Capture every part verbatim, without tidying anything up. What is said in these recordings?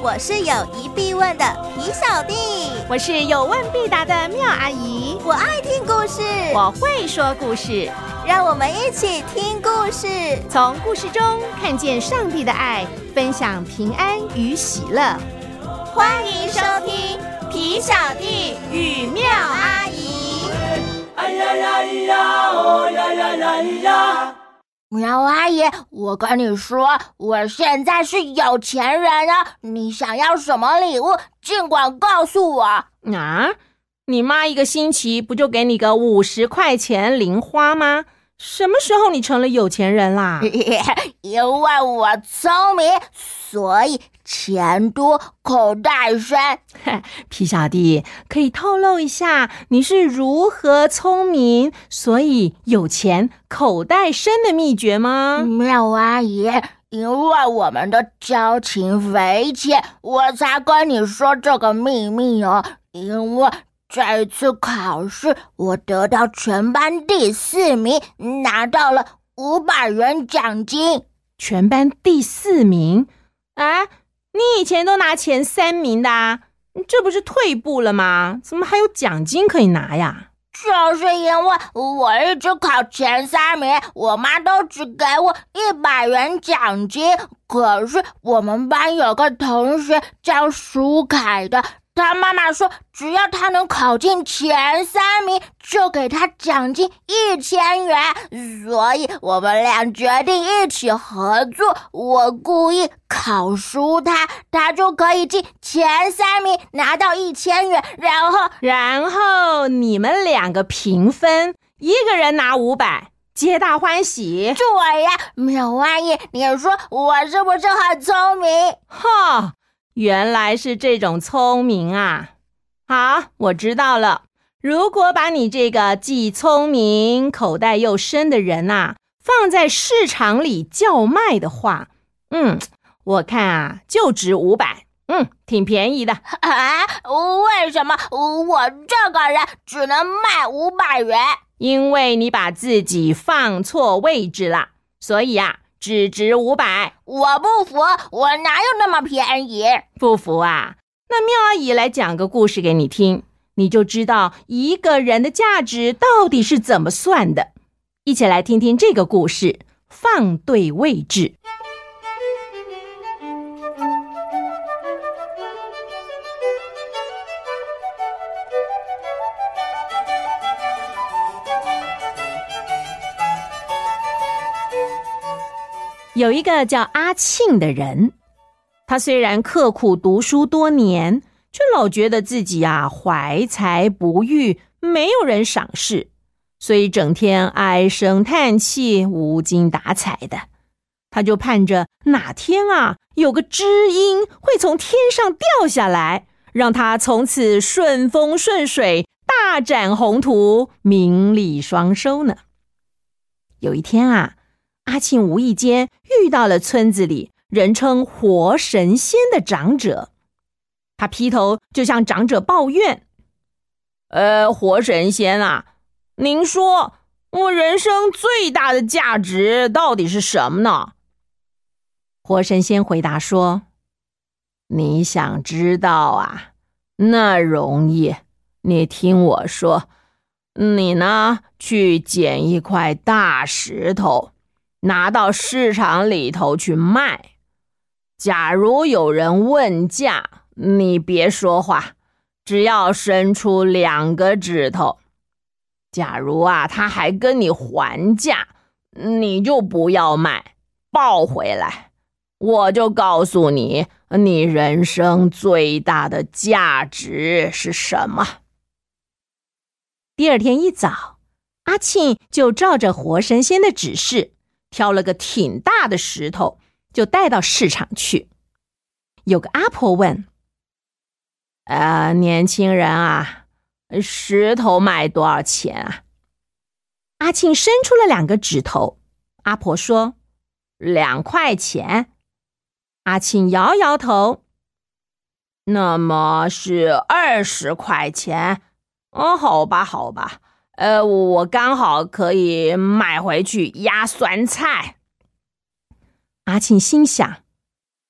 我是有疑必问的皮小弟， 我是有问必答的妙阿姨。 我爱听故事， 我会说故事， 让我们一起听故事， 从故事中看见上帝的爱，分享平安与喜乐。 欢迎收听皮小弟与妙阿姨。 哎呀呀呀，哦呀呀呀呀！ 苗阿姨，我跟你说，我现在是有钱人啊！你想要什么礼物，尽管告诉我。 啊，你妈一个星期不就给你个五十块钱零花吗？什么时候你成了有钱人啦？ 因为我聪明，所以钱多口袋深。 皮小弟，可以透露一下你是如何聪明，所以有钱口袋深的秘诀吗？ 妙阿姨，因为我们的交情匪浅，我才跟你说这个秘密哦。因为这次考试，我得到全班第四名，拿到了五百元奖金。 全班第四名？啊，你以前都拿前三名的啊，这不是退步了吗？怎么还有奖金可以拿呀？ 就是因为我一直考前三名，我妈都只给我一百元奖金。可是我们班有个同学叫舒凯的，他妈妈说只要他能考进前三名，就给他奖金一千元，所以我们俩决定一起合作。我故意考输他，他就可以进前三名，拿到一千元，然后然后你们两个平分，一个人拿五百，皆大欢喜。 对呀，苗阿姨，你说我是不是很聪明？ 哈，原来是这种聪明啊！好，我知道了。如果把你这个既聪明、口袋又深的人啊，放在市场里叫卖的话，嗯，我看啊，就值五百，嗯，挺便宜的。 啊？为什么我这个人只能卖五百元？ 因为你把自己放错位置了，所以啊，只值五百。 我不服，我哪有那么便宜？ 不服啊？那妙阿姨来讲个故事给你听，你就知道一个人的价值到底是怎么算的。一起来听听这个故事，放对位置。有一个叫阿庆的人，他虽然刻苦读书多年，却老觉得自己啊怀才不遇，没有人赏识，所以整天唉声叹气，无精打采的。他就盼着哪天啊有个知音会从天上掉下来，让他从此顺风顺水，大展宏图，名利双收呢。有一天啊，阿庆无意间遇到了村子里人称活神仙的长者，他劈头就向长者抱怨：呃，活神仙啊，您说我人生最大的价值到底是什么呢？活神仙回答说：你想知道啊？那容易，你听我说，你呢，去捡一块大石头，拿到市场里头去卖。假如有人问价，你别说话，只要伸出两个指头。假如啊，他还跟你还价，你就不要卖，抱回来。我就告诉你，你人生最大的价值是什么。第二天一早，阿庆就照着活神仙的指示，挑了个挺大的石头，就带到市场去。有个阿婆问：呃，年轻人啊，石头卖多少钱啊？阿庆伸出了两个指头，阿婆说：两块钱。阿庆摇摇头：那么是二十块钱。哦，好吧，好吧，呃，我刚好可以买回去压酸菜。阿庆心想，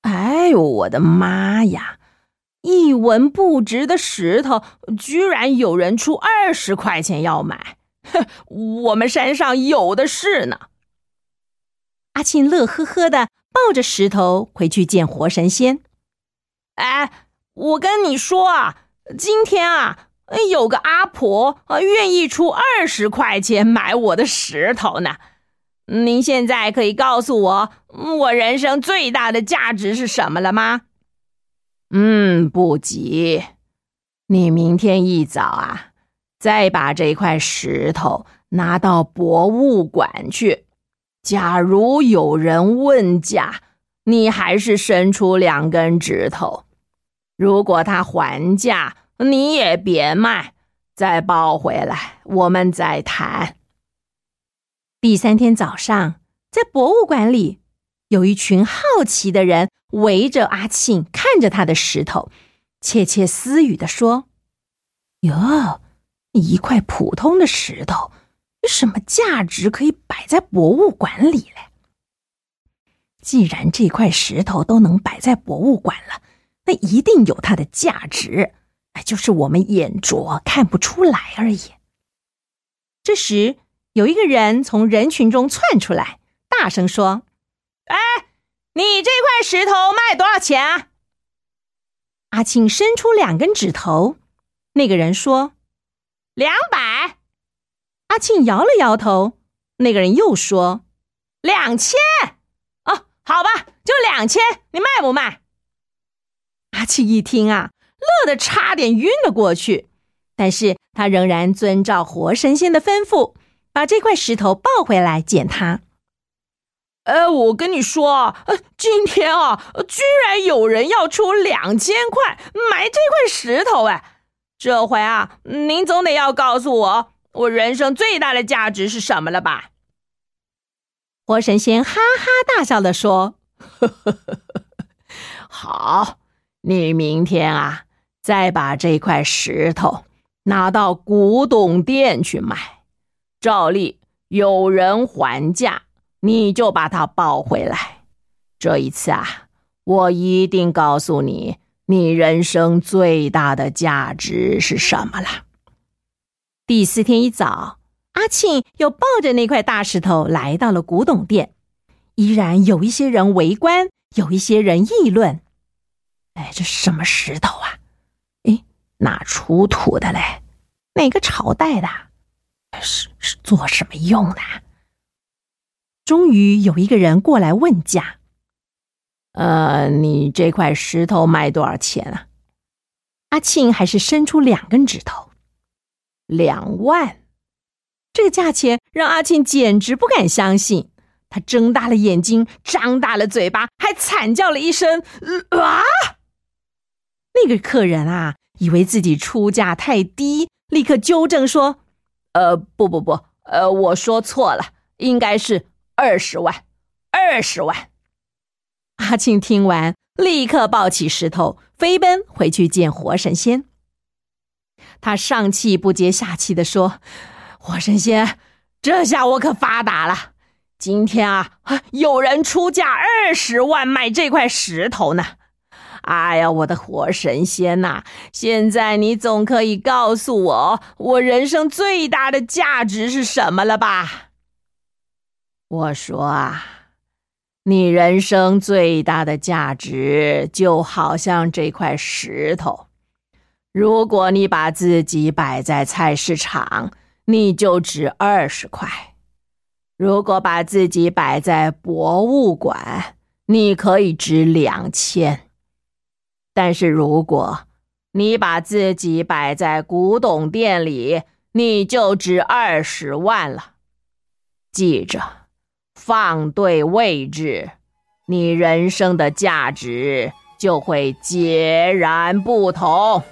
哎呦，我的妈呀！一文不值的石头，居然有人出二十块钱要买，哼，我们山上有的是呢。阿庆乐呵呵的抱着石头回去见活神仙。哎，我跟你说啊，今天啊，有个阿婆啊愿意出二十块钱买我的石头呢。您现在可以告诉我，我人生最大的价值是什么了吗？嗯，不急，你明天一早啊，再把这块石头拿到博物馆去。假如有人问价，你还是伸出两根指头。如果他还价，你也别卖，再抱回来，我们再谈。第三天早上，在博物馆里，有一群好奇的人围着阿庆，看着他的石头，窃窃私语地说：哟，一块普通的石头，有什么价值可以摆在博物馆里嘞？既然这块石头都能摆在博物馆了，那一定有它的价值，就是我们眼拙看不出来而已。这时，有一个人从人群中窜出来，大声说：哎，你这块石头卖多少钱啊？阿庆伸出两根指头，那个人说：两百。阿庆摇了摇头，那个人又说：两千。哦，好吧，就两千，你卖不卖？阿庆一听啊，乐得差点晕了过去，但是他仍然遵照活神仙的吩咐，把这块石头抱回来捡它。呃，我跟你说啊，呃，今天啊，居然有人要出两千块买这块石头哎！这回啊，您总得要告诉我，我人生最大的价值是什么了吧？活神仙哈哈大笑地说：呵呵呵呵，好，你明天啊，再把这块石头拿到古董店去卖，照例有人还价，你就把它抱回来。这一次啊，我一定告诉你，你人生最大的价值是什么了。第四天一早，阿庆又抱着那块大石头来到了古董店，依然有一些人围观，有一些人议论。哎，这什么石头啊？哎，哪出土的嘞？哪个朝代的？是是做什么用的？终于有一个人过来问价。呃，你这块石头卖多少钱啊？阿庆还是伸出两根指头。两万。这个价钱让阿庆简直不敢相信，他睁大了眼睛，张大了嘴巴，还惨叫了一声啊！那个客人啊，以为自己出价太低，立刻纠正说：呃，不不不，呃，我说错了，应该是二十万，二十万。阿庆听完，立刻抱起石头，飞奔回去见活神仙。他上气不接下气地说：活神仙，这下我可发达了，今天啊，有人出价二十万买这块石头呢。哎呀，我的活神仙呐，现在你总可以告诉我，我人生最大的价值是什么了吧？我说啊，你人生最大的价值就好像这块石头，如果你把自己摆在菜市场，你就值二十块；如果把自己摆在博物馆，你可以值两千。但是如果你把自己摆在古董店里，你就值二十万了。记着，放对位置，你人生的价值就会截然不同。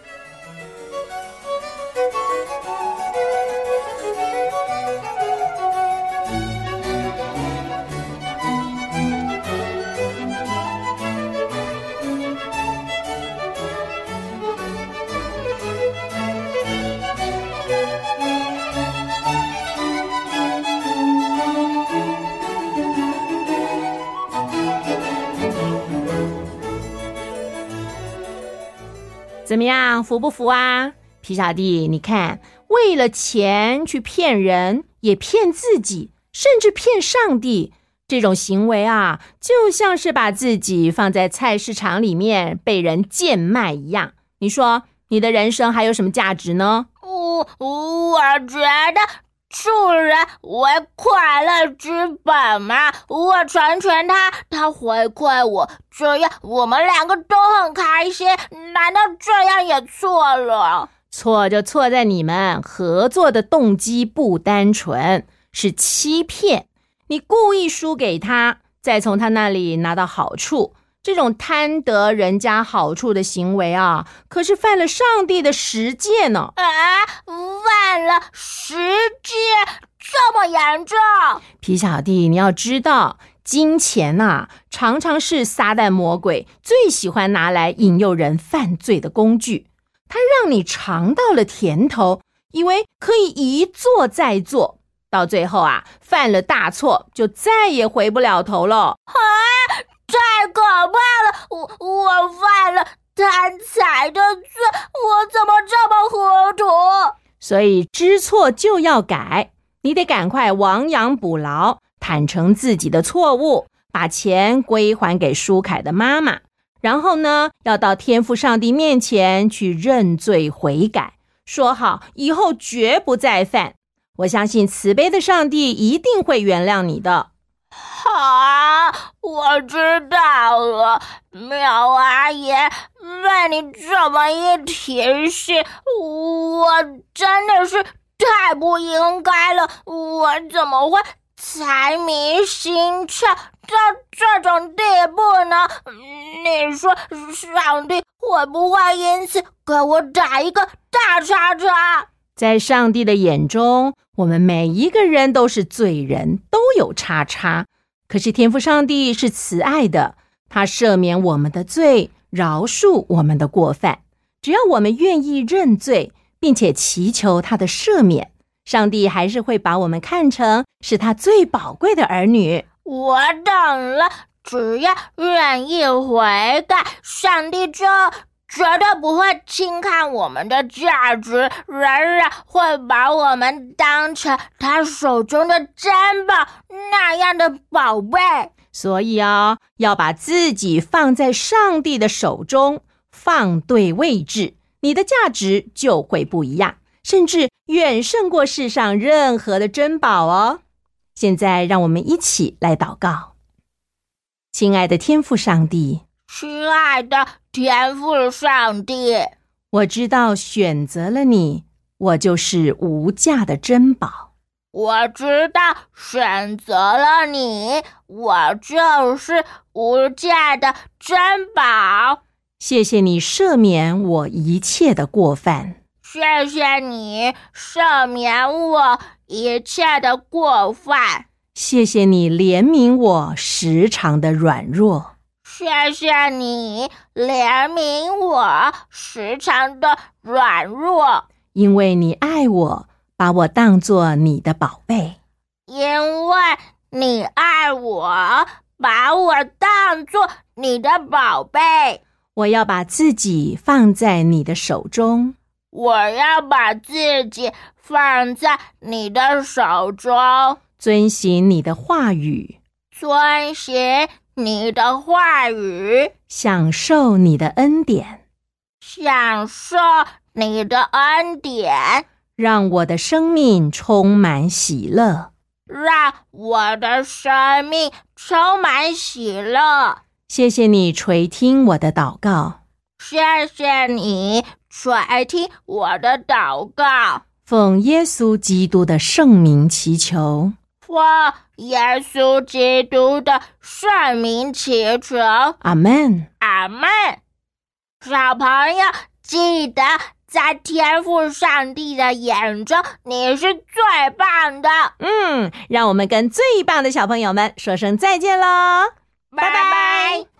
怎么样，服不服啊？皮小弟，你看，为了钱去骗人，也骗自己，甚至骗上帝，这种行为啊，就像是把自己放在菜市场里面被人贱卖一样。你说，你的人生还有什么价值呢？ 我我觉得助人为快乐之本嘛，我成全他，他回馈我，这样我们两个都很开心，难道这样也错了？ 错就错在你们合作的动机不单纯，是欺骗。你故意输给他，再从他那里拿到好处，这种贪得人家好处的行为啊，可是犯了上帝的十诫呢。 啊，犯了十诫，这么严重？ 皮小弟，你要知道，金钱啊，常常是撒旦魔鬼最喜欢拿来引诱人犯罪的工具。他让你尝到了甜头，以为可以一做再做，到最后啊，犯了大错，就再也回不了头了。 啊，太可怕了！我我犯了贪财的罪，我怎么这么糊涂？ 所以知错就要改，你得赶快亡羊补牢，坦诚自己的错误，把钱归还给舒凯的妈妈。然后呢，要到天父上帝面前去认罪悔改，说好以后绝不再犯。我相信慈悲的上帝一定会原谅你的。 好，我知道了，苗阿姨，被你这么一提醒，我真的是太不应该了，我怎么会财迷心窍到这种地步呢？你说上帝会不会因此给我打一个大叉叉？ 在上帝的眼中，我们每一个人都是罪人，都有叉叉。可是天父上帝是慈爱的，他赦免我们的罪，饶恕我们的过犯。只要我们愿意认罪，并且祈求他的赦免，上帝还是会把我们看成是他最宝贵的儿女。 我懂了，只要愿意悔改，上帝就绝对不会轻看我们的价值，仍然会把我们当成他手中的珍宝那样的宝贝。 所以啊，要把自己放在上帝的手中，放对位置，你的价值就会不一样，甚至远胜过世上任何的珍宝哦。现在让我们一起来祷告。亲爱的天父上帝， 亲爱的天父上帝， 我知道选择了你，我就是无价的珍宝。 我知道选择了你，我就是无价的珍宝。 谢谢你赦免我一切的过犯。 谢谢你赦免我一切的过犯。 谢谢你怜悯我时常的软弱。 谢谢你怜悯我时常的软弱。 因为你爱我，把我当作你的宝贝。 因为你爱我，把我当作你的宝贝。 我要把自己放在你的手中。 我要把自己放在你的手中， 遵行你的话语， 遵行你的话语， 享受你的恩典， 享受你的恩典， 让我的生命充满喜乐， 让我的生命充满喜乐。 谢谢你垂听我的祷告， 谢谢你垂听我的祷告， 奉耶稣基督的圣名祈求， 奉耶稣基督的圣名祈求， 阿们， 阿们。小朋友，记得在天父上帝的眼中，你是最棒的。 嗯，让我们跟最棒的小朋友们说声再见咯， 拜拜。